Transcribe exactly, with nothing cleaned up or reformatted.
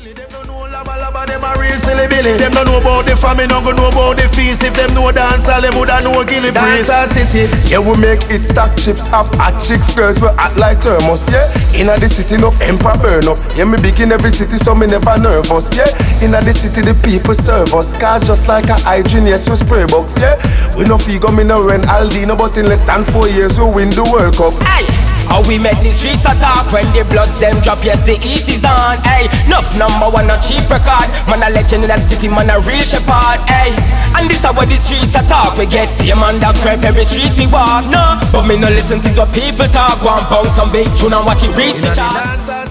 Them don't know laba laba, them a real silly billy. Them don't know about the family, don't know about the feast. If them know dance, all them woulda know Gilly Breeze. Dance city. Yeah, we make it stack chips, have hot chicks, girls we act like thermos. Yeah, inna the city, enough emperor burn up. Yeah, me big in every city, so me never nervous. Yeah, inna the city, the people serve us. Cars just like a hygiene, yes, we spray box. Yeah, we no figure me no rent Aldino, but in less than four years we win the World Cup. Aye. How we make the streets attack when the bloods them drop, yes the heat is on. Hey, enough number one a cheap record. Man a legend in that city, man a real shepherd. Hey, and this how the streets attack. We get fame and that crap every street we walk. No, but me no listen to what people talk. One pound some big tune and watch it reach the charts.